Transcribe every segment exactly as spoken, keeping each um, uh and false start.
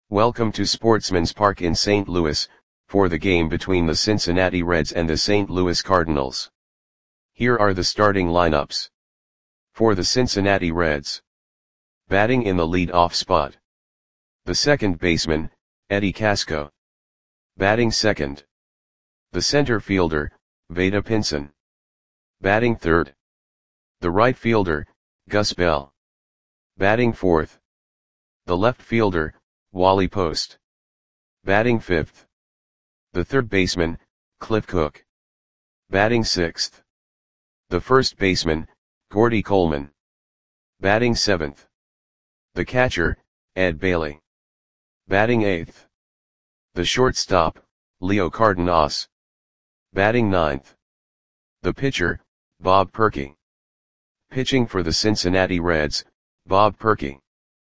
Welcome to Sportsman's Park in Saint Louis, for the game between the Cincinnati Reds and the Saint Louis Cardinals. Here are the starting lineups. For the Cincinnati Reds. Batting in the lead-off spot. The second baseman, Eddie Casco. Batting second. The center fielder, Vada Pinson. Batting third. The right fielder, Gus Bell. Batting fourth. The left fielder, Wally Post. Batting fifth. The third baseman, Cliff Cook. Batting sixth. The first baseman, Gordy Coleman. Batting seventh. The catcher, Ed Bailey. Batting eighth. The shortstop, Leo Cardenas. Batting ninth. The pitcher, Bob Perky. Pitching for the Cincinnati Reds, Bob Perky.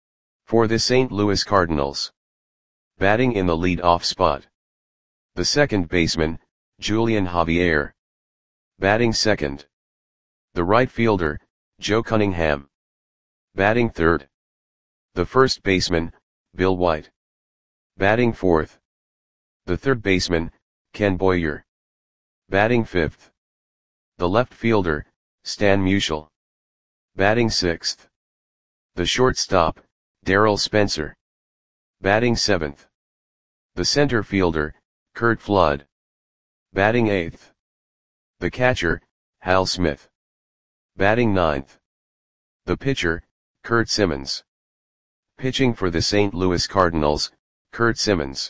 For the Saint Louis Cardinals. Batting in the lead-off spot. The second baseman, Julian Javier. Batting second. The right fielder, Joe Cunningham. Batting third. The first baseman, Bill White. Batting fourth. The third baseman, Ken Boyer. Batting fifth. The left fielder, Stan Musial. Batting sixth. The shortstop, Darryl Spencer. Batting seventh. The center fielder, Curt Flood. Batting eighth. The catcher, Hal Smith. Batting ninth. The pitcher, Curt Simmons. Pitching for the Saint Louis Cardinals, Curt Simmons.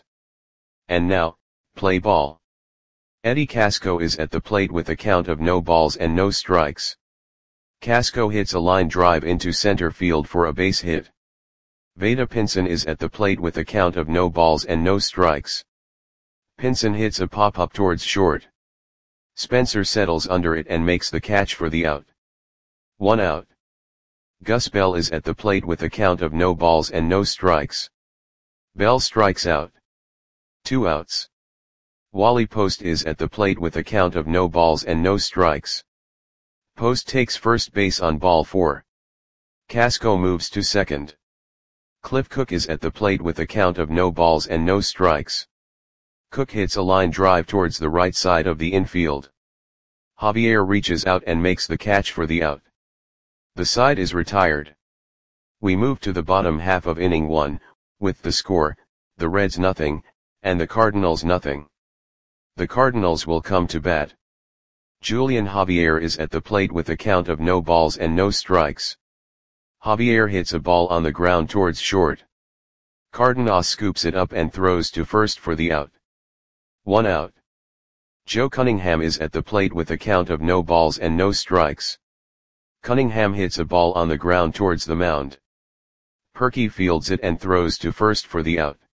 And now, play ball. Eddie Casco is at the plate with a count of no balls and no strikes. Casco hits a line drive into center field for a base hit. Vada Pinson is at the plate with a count of no balls and no strikes. Pinson hits a pop-up towards short. Spencer settles under it and makes the catch for the out. One out. Gus Bell is at the plate with a count of no balls and no strikes. Bell strikes out. Two outs. Wally Post is at the plate with a count of no balls and no strikes. Post takes first base on ball four. Casco moves to second. Cliff Cook is at the plate with a count of no balls and no strikes. Cook hits a line drive towards the right side of the infield. Javier reaches out and makes the catch for the out. The side is retired. We move to the bottom half of inning one, with the score, the Reds nothing, and the Cardinals nothing. The Cardinals will come to bat. Julian Javier is at the plate with a count of no balls and no strikes. Javier hits a ball on the ground towards short. Cardenas scoops it up and throws to first for the out. One out. Joe Cunningham is at the plate with a count of no balls and no strikes. Cunningham hits a ball on the ground towards the mound. Perky fields it and throws to first for the out.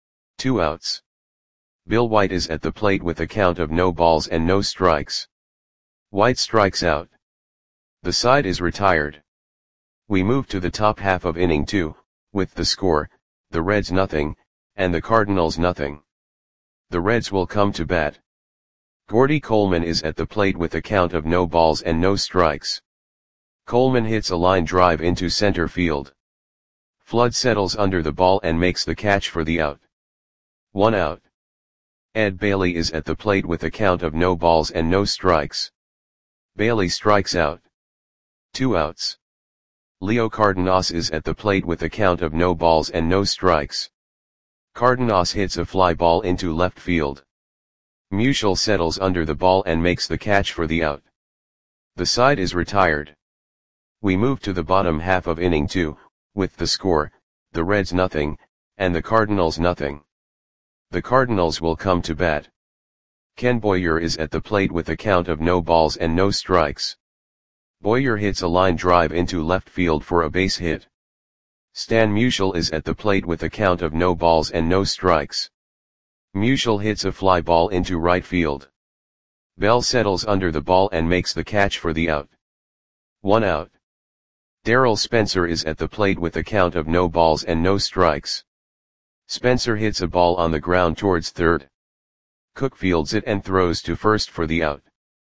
Two outs. Bill White is at the plate with a count of no balls and no strikes. White strikes out. The side is retired. We move to the top half of inning two, with the score, the Reds nothing, and the Cardinals nothing. The Reds will come to bat. Gordy Coleman is at the plate with a count of no balls and no strikes. Coleman hits a line drive into center field. Flood settles under the ball and makes the catch for the out. One out. Ed Bailey is at the plate with a count of no balls and no strikes. Bailey strikes out. Two outs. Leo Cardenas is at the plate with a count of no balls and no strikes. Cardenas hits a fly ball into left field. Musial settles under the ball and makes the catch for the out. The side is retired. We move to the bottom half of inning two, with the score, the Reds nothing, and the Cardinals nothing. The Cardinals will come to bat. Ken Boyer is at the plate with a count of no balls and no strikes. Boyer hits a line drive into left field for a base hit. Stan Musial is at the plate with a count of no balls and no strikes. Musial hits a fly ball into right field. Bell settles under the ball and makes the catch for the out. One out. Darryl Spencer is at the plate with a count of no balls and no strikes. Spencer hits a ball on the ground towards third. Cook fields it and throws to first for the out.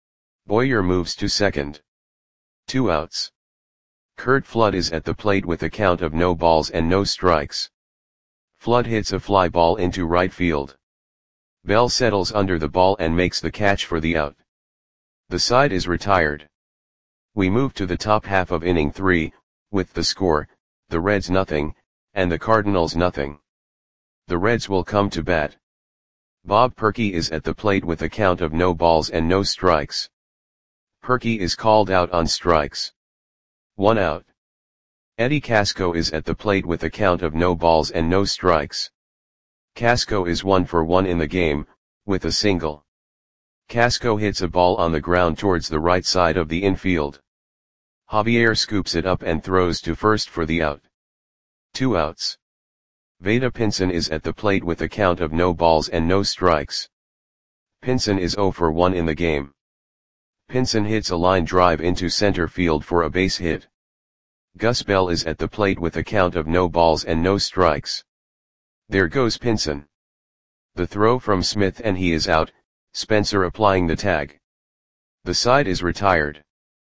Boyer moves to second. Two outs. Curt Flood is at the plate with a count of no balls and no strikes. Flood hits a fly ball into right field. Bell settles under the ball and makes the catch for the out. The side is retired. We move to the top half of inning three, with the score, the Reds nothing, and the Cardinals nothing. The Reds will come to bat. Bob Perky is at the plate with a count of no balls and no strikes. Perky is called out on strikes. One out. Eddie Casco is at the plate with a count of no balls and no strikes. Casco is one for one in the game, with a single. Casco hits a ball on the ground towards the right side of the infield. Javier scoops it up and throws to first for the out. Two outs. Vada Pinson is at the plate with a count of no balls and no strikes. Pinson is zero for one in the game. Pinson hits a line drive into center field for a base hit. Gus Bell is at the plate with a count of no balls and no strikes. There goes Pinson. The throw from Smith and he is out, Spencer applying the tag. The side is retired.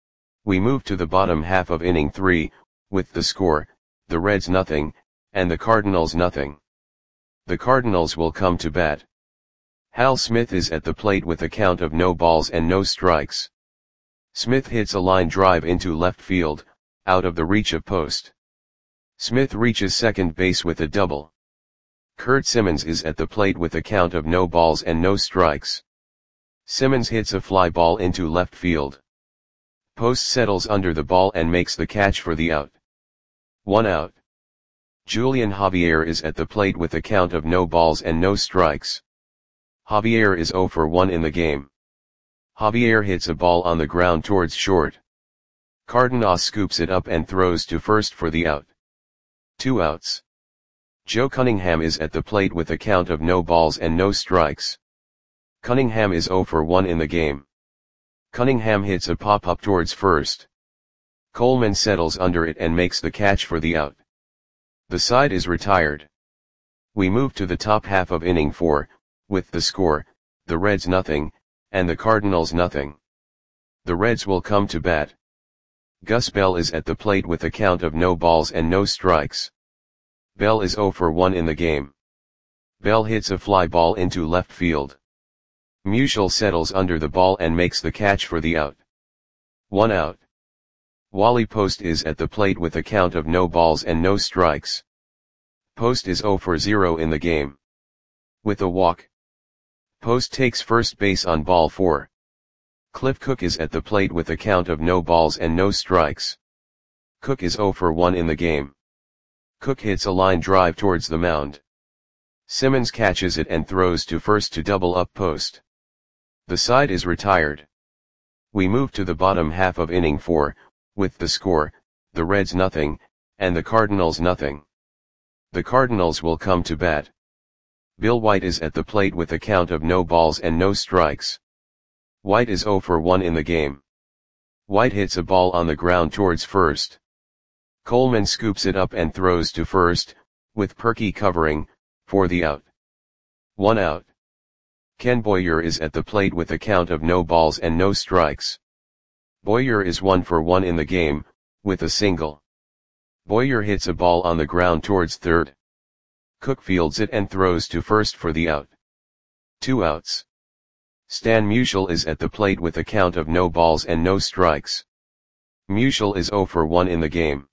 We move to the bottom half of inning three, with the score, the Reds nothing, and the Cardinals nothing. The Cardinals will come to bat. Hal Smith is at the plate with a count of no balls and no strikes. Smith hits a line drive into left field, out of the reach of post. Smith reaches second base with a double. Kurt Simmons is at the plate with a count of no balls and no strikes. Simmons hits a fly ball into left field. Post settles under the ball and makes the catch for the out. One out. Julian Javier is at the plate with a count of no balls and no strikes. Javier is zero for one in the game. Javier hits a ball on the ground towards short. Cardenas scoops it up and throws to first for the out. Two outs. Joe Cunningham is at the plate with a count of no balls and no strikes. Cunningham is zero for one in the game. Cunningham hits a pop-up towards first. Coleman settles under it and makes the catch for the out. The side is retired. We move to the top half of inning four, with the score, the Reds nothing, and the Cardinals nothing. The Reds will come to bat. Gus Bell is at the plate with a count of no balls and no strikes. Bell is zero for one in the game. Bell hits a fly ball into left field. Musial settles under the ball and makes the catch for the out. One out. Wally Post is at the plate with a count of no balls and no strikes. Post is zero for zero in the game. With a walk. Post takes first base on ball four. Cliff Cook is at the plate with a count of no balls and no strikes. Cook is zero for one in the game. Cook hits a line drive towards the mound. Simmons catches it and throws to first to double up Post. The side is retired. We move to the bottom half of inning four, with the score, the Reds nothing, and the Cardinals nothing. The Cardinals will come to bat. Bill White is at the plate with a count of no balls and no strikes. White is zero for one in the game. White hits a ball on the ground towards first. Coleman scoops it up and throws to first, with Perky covering, for the out. One out. Ken Boyer is at the plate with a count of no balls and no strikes. Boyer is one for one in the game, with a single. Boyer hits a ball on the ground towards third. Cook fields it and throws to first for the out. Two outs. Stan Musial is at the plate with a count of no balls and no strikes. Musial is zero for one in the game.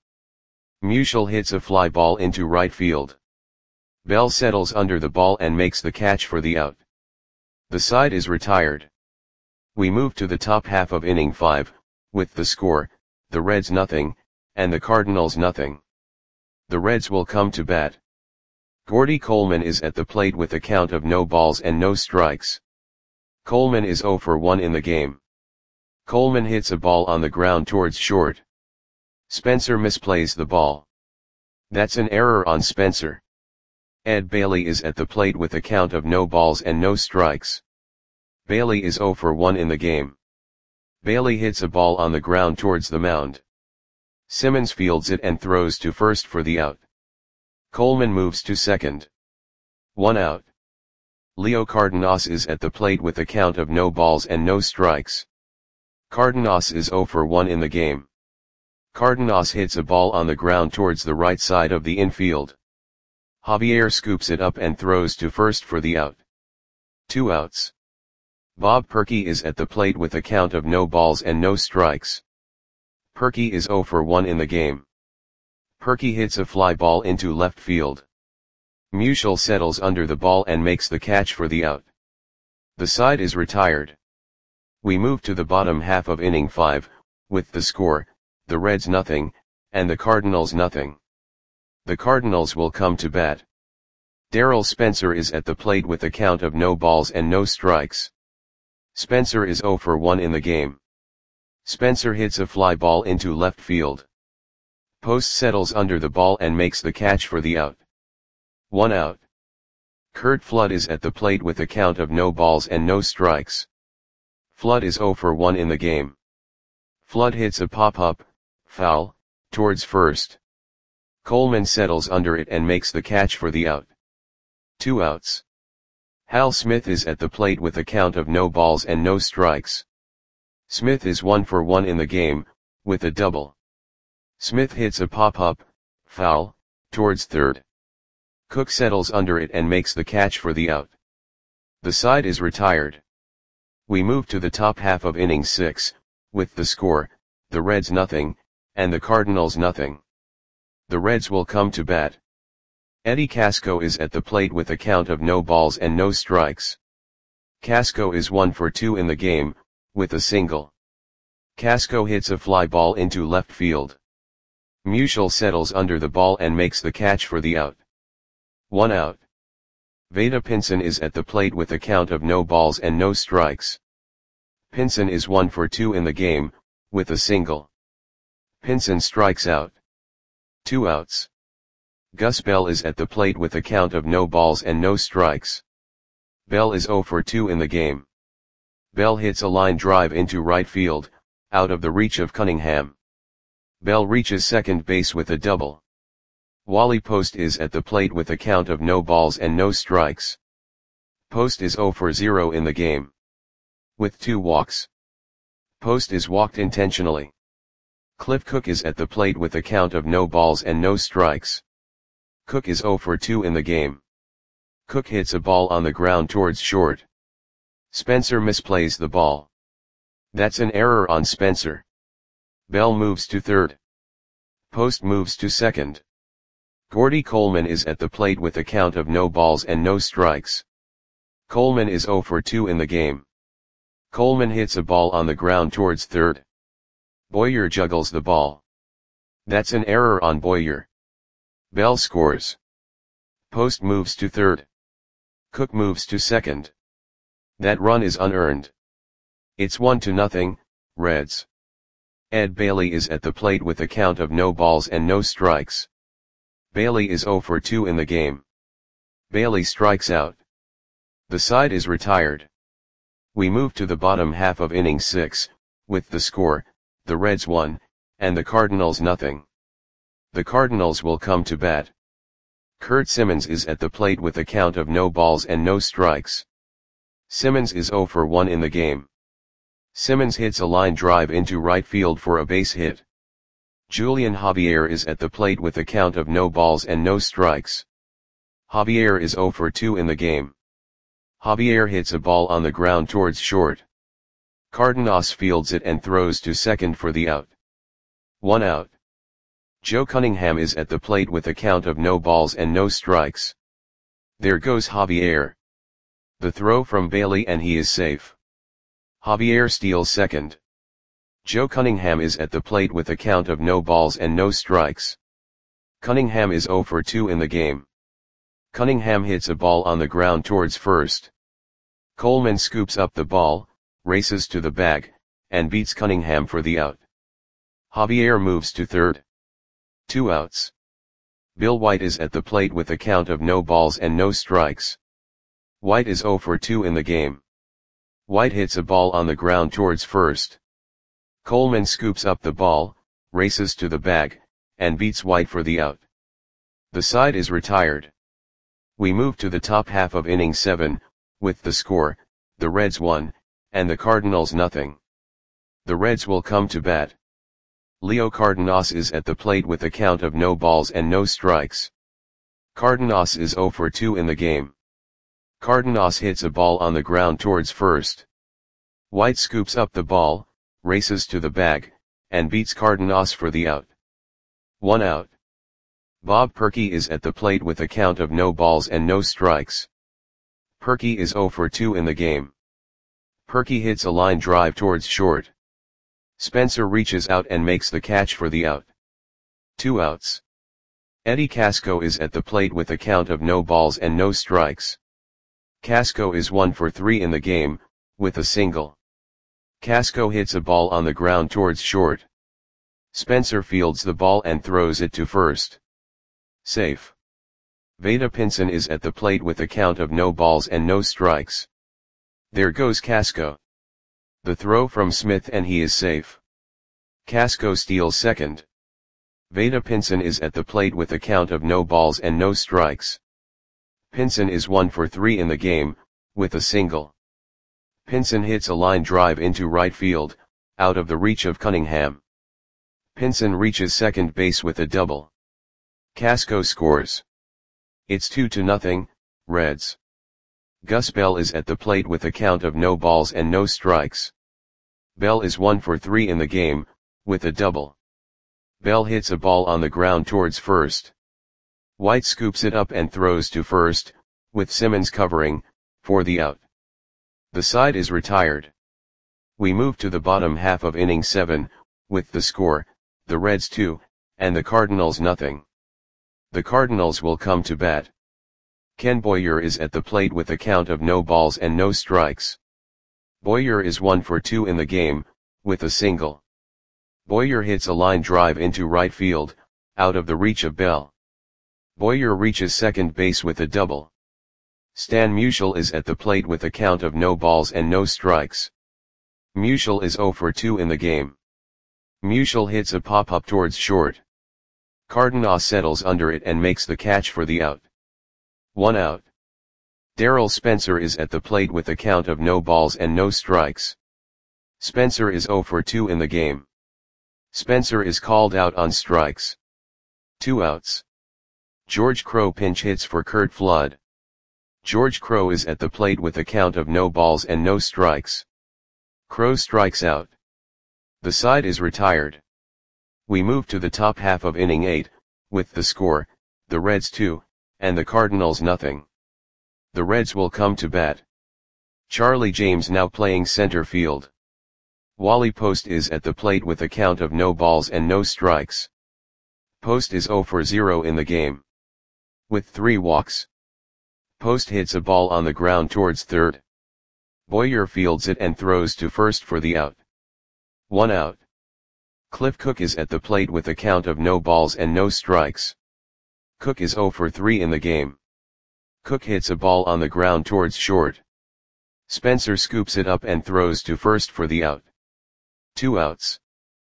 Musial hits a fly ball into right field. Bell settles under the ball and makes the catch for the out. The side is retired. We move to the top half of inning five, with the score, the Reds nothing, and the Cardinals nothing. The Reds will come to bat. Gordy Coleman is at the plate with a count of no balls and no strikes. Coleman is zero for one in the game. Coleman hits a ball on the ground towards short. Spencer misplays the ball. That's an error on Spencer. Ed Bailey is at the plate with a count of no balls and no strikes. Bailey is zero for one in the game. Bailey hits a ball on the ground towards the mound. Simmons fields it and throws to first for the out. Coleman moves to second. One out. Leo Cardenas is at the plate with a count of no balls and no strikes. Cardenas is zero for one in the game. Cardenas hits a ball on the ground towards the right side of the infield. Javier scoops it up and throws to first for the out. Two outs. Bob Perky is at the plate with a count of no balls and no strikes. Perky is oh for one in the game. Perky hits a fly ball into left field. Musial settles under the ball and makes the catch for the out. The side is retired. We move to the bottom half of inning five, with the score, the Reds nothing, and the Cardinals nothing. The Cardinals will come to bat. Darrell Spencer is at the plate with a count of no balls and no strikes. Spencer is oh for one in the game. Spencer hits a fly ball into left field. Post settles under the ball and makes the catch for the out. One out. Curt Flood is at the plate with a count of no balls and no strikes. Flood is oh for one in the game. Flood hits a pop-up, foul, towards first. Coleman settles under it and makes the catch for the out. Two outs. Hal Smith is at the plate with a count of no balls and no strikes. Smith is one for one in the game, with a double. Smith hits a pop-up, foul, towards third. Cook settles under it and makes the catch for the out. The side is retired. We move to the top half of inning six, with the score, the Reds nothing, and the Cardinals nothing. The Reds will come to bat. Eddie Casco is at the plate with a count of no balls and no strikes. Casco is one for two in the game, with a single. Casco hits a fly ball into left field. Musial settles under the ball and makes the catch for the out. One out. Vada Pinson is at the plate with a count of no balls and no strikes. Pinson is one for two in the game, with a single. Pinson strikes out. Two outs. Gus Bell is at the plate with a count of no balls and no strikes. Bell is oh for two in the game. Bell hits a line drive into right field, out of the reach of Cunningham. Bell reaches second base with a double. Wally Post is at the plate with a count of no balls and no strikes. Post is oh for zero in the game. With two walks. Post is walked intentionally. Cliff Cook is at the plate with a count of no balls and no strikes. Cook is oh for two in the game. Cook hits a ball on the ground towards short. Spencer misplays the ball. That's an error on Spencer. Bell moves to third. Post moves to second. Gordy Coleman is at the plate with a count of no balls and no strikes. Coleman is oh for two in the game. Coleman hits a ball on the ground towards third. Boyer juggles the ball. That's an error on Boyer. Bell scores. Post moves to third. Cook moves to second. That run is unearned. It's one to nothing, Reds. Ed Bailey is at the plate with a count of no balls and no strikes. Bailey is oh for two in the game. Bailey strikes out. The side is retired. We move to the bottom half of inning six, with the score, the Reds one, and the Cardinals nothing. The Cardinals will come to bat. Curt Simmons is at the plate with a count of no balls and no strikes. Simmons is oh for one in the game. Simmons hits a line drive into right field for a base hit. Julian Javier is at the plate with a count of no balls and no strikes. Javier is oh for two in the game. Javier hits a ball on the ground towards short. Cardenas fields it and throws to second for the out. One out. Joe Cunningham is at the plate with a count of no balls and no strikes. There goes Javier. The throw from Bailey and he is safe. Javier steals second. Joe Cunningham is at the plate with a count of no balls and no strikes. Cunningham is oh for two in the game. Cunningham hits a ball on the ground towards first. Coleman scoops up the ball, races to the bag, and beats Cunningham for the out. Javier moves to third. Two outs. Bill White is at the plate with a count of no balls and no strikes. White is oh for two in the game. White hits a ball on the ground towards first. Coleman scoops up the ball, races to the bag, and beats White for the out. The side is retired. We move to the top half of inning seven, with the score, the Reds one, and the Cardinals nothing. The Reds will come to bat. Leo Cardenas is at the plate with a count of no balls and no strikes. Cardenas is zero for two in the game. Cardenas hits a ball on the ground towards first. White scoops up the ball, races to the bag, and beats Cardenas for the out. One out. Bob Perkey is at the plate with a count of no balls and no strikes. Perkey is zero for two in the game. Perkey hits a line drive towards short. Spencer reaches out and makes the catch for the out. Two outs. Eddie Casco is at the plate with a count of no balls and no strikes. Casco is one for three in the game, with a single. Casco hits a ball on the ground towards short. Spencer fields the ball and throws it to first. Safe. Vada Pinson is at the plate with a count of no balls and no strikes. There goes Casco. The throw from Smith and he is safe. Casco steals second. Vada Pinson is at the plate with a count of no balls and no strikes. Pinson is one for three in the game, with a single. Pinson hits a line drive into right field, out of the reach of Cunningham. Pinson reaches second base with a double. Casco scores. It's two to nothing, Reds. Gus Bell is at the plate with a count of no balls and no strikes. Bell is one for three in the game, with a double. Bell hits a ball on the ground towards first. White scoops it up and throws to first, with Simmons covering, for the out. The side is retired. We move to the bottom half of inning seven, with the score, the Reds two, and the Cardinals nothing. The Cardinals will come to bat. Ken Boyer is at the plate with a count of no balls and no strikes. Boyer is one for two in the game, with a single. Boyer hits a line drive into right field, out of the reach of Bell. Boyer reaches second base with a double. Stan Musial is at the plate with a count of no balls and no strikes. Musial is zero for two in the game. Musial hits a pop-up towards short. Cardenas settles under it and makes the catch for the out. One out. Darrell Spencer is at the plate with a count of no balls and no strikes. Spencer is zero for two in the game. Spencer is called out on strikes. Two outs. George Crowe pinch hits for Curt Flood. George Crowe is at the plate with a count of no balls and no strikes. Crowe strikes out. The side is retired. We move to the top half of inning eight, with the score, the Reds two, and the Cardinals nothing. The Reds will come to bat. Charlie James now playing center field. Wally Post is at the plate with a count of no balls and no strikes. Post is zero for zero in the game. With three walks. Post hits a ball on the ground towards third. Boyer fields it and throws to first for the out. One out. Cliff Cook is at the plate with a count of no balls and no strikes. Cook is zero for three in the game. Cook hits a ball on the ground towards short. Spencer scoops it up and throws to first for the out. Two outs.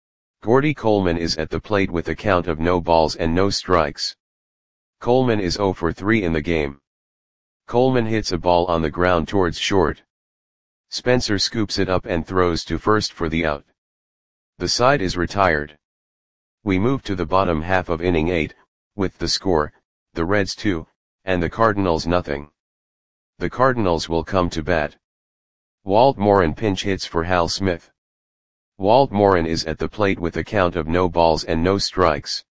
Gordy Coleman is at the plate with a count of no balls and no strikes. Coleman is zero for three in the game. Coleman hits a ball on the ground towards short. Spencer scoops it up and throws to first for the out. The side is retired. We move to the bottom half of inning eight, with the score, the Reds two, and the Cardinals nothing. The Cardinals will come to bat. Walt Morin pinch hits for Hal Smith. Walt Morin is at the plate with a count of no balls and no strikes.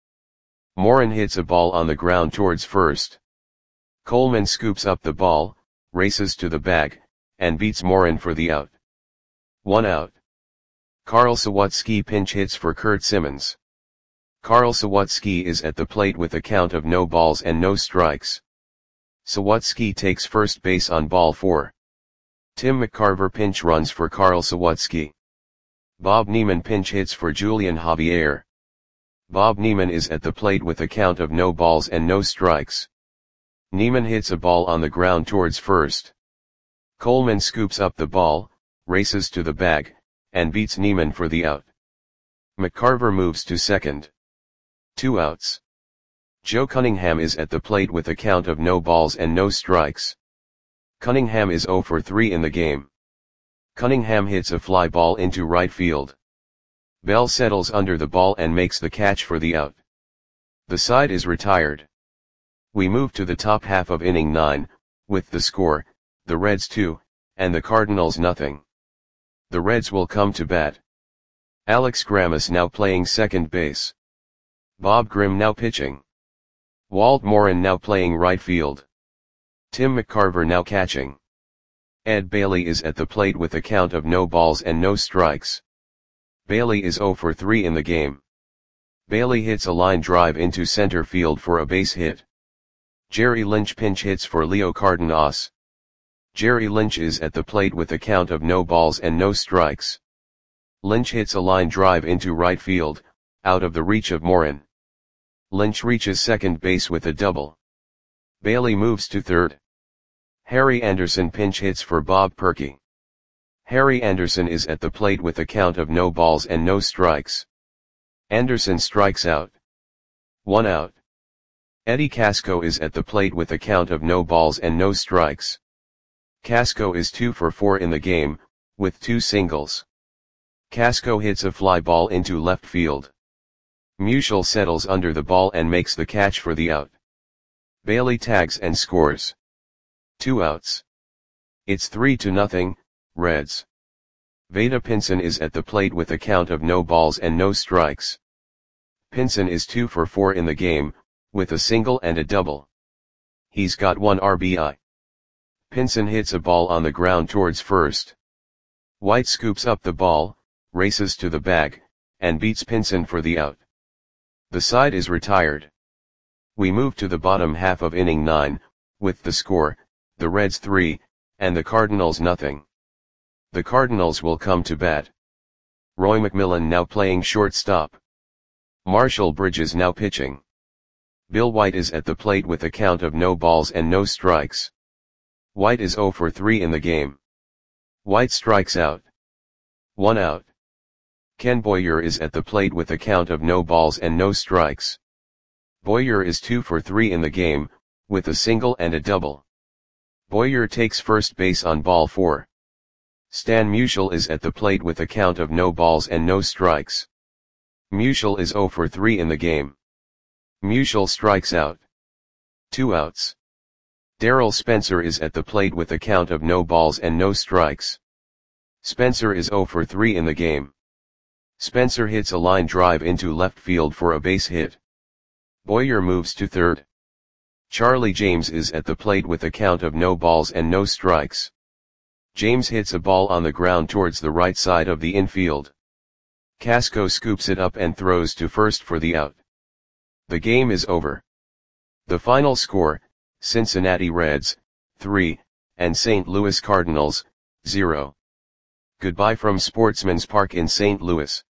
Morin hits a ball on the ground towards first. Coleman scoops up the ball, races to the bag, and beats Morin for the out. One out. Carl Sawatsky pinch hits for Curt Simmons. Carl Sawatsky is at the plate with a count of no balls and no strikes. Sawatsky takes first base on ball four. Tim McCarver pinch runs for Carl Sawatsky. Bob Neiman pinch hits for Julian Javier. Bob Neiman is at the plate with a count of no balls and no strikes. Neiman hits a ball on the ground towards first. Coleman scoops up the ball, races to the bag, and beats Neiman for the out. McCarver moves to second. Two outs. Joe Cunningham is at the plate with a count of no balls and no strikes. Cunningham is zero for three in the game. Cunningham hits a fly ball into right field. Bell settles under the ball and makes the catch for the out. The side is retired. We move to the top half of inning nine, with the score, the Reds two, and the Cardinals nothing. The Reds will come to bat. Alex Grammas now playing second base. Bob Grimm now pitching. Walt Morin now playing right field. Tim McCarver now catching. Ed Bailey is at the plate with a count of no balls and no strikes. Bailey is oh for three in the game. Bailey hits a line drive into center field for a base hit. Jerry Lynch pinch hits for Leo Cardenas. Jerry Lynch is at the plate with a count of no balls and no strikes. Lynch hits a line drive into right field, out of the reach of Morin. Lynch reaches second base with a double. Bailey moves to third. Harry Anderson pinch hits for Bob Perky. Harry Anderson is at the plate with a count of no balls and no strikes. Anderson strikes out. One out. Eddie Casco is at the plate with a count of no balls and no strikes. Casco is two for four in the game, with two singles. Casco hits a fly ball into left field. Musial settles under the ball and makes the catch for the out. Bailey tags and scores. Two outs. It's three to nothing, Reds. Vada Pinson is at the plate with a count of no balls and no strikes. Pinson is two for four in the game, with a single and a double. He's got one R B I. Pinson hits a ball on the ground towards first. White scoops up the ball, races to the bag, and beats Pinson for the out. The side is retired. We move to the bottom half of inning nine, with the score, the Reds three, and the Cardinals nothing. The Cardinals will come to bat. Roy McMillan now playing shortstop. Marshall Bridges now pitching. Bill White is at the plate with a count of no balls and no strikes. White is oh for three in the game. White strikes out. One out. Ken Boyer is at the plate with a count of no balls and no strikes. Boyer is two for three in the game, with a single and a double. Boyer takes first base on ball four. Stan Musial is at the plate with a count of no balls and no strikes. Musial is oh for three in the game. Musial strikes out. Two outs. Darrell Spencer is at the plate with a count of no balls and no strikes. Spencer is oh for three in the game. Spencer hits a line drive into left field for a base hit. Boyer moves to third. Charlie James is at the plate with a count of no balls and no strikes. James hits a ball on the ground towards the right side of the infield. Casco scoops it up and throws to first for the out. The game is over. The final score, Cincinnati Reds, three, and Saint Louis Cardinals, zero. Goodbye from Sportsman's Park in Saint Louis.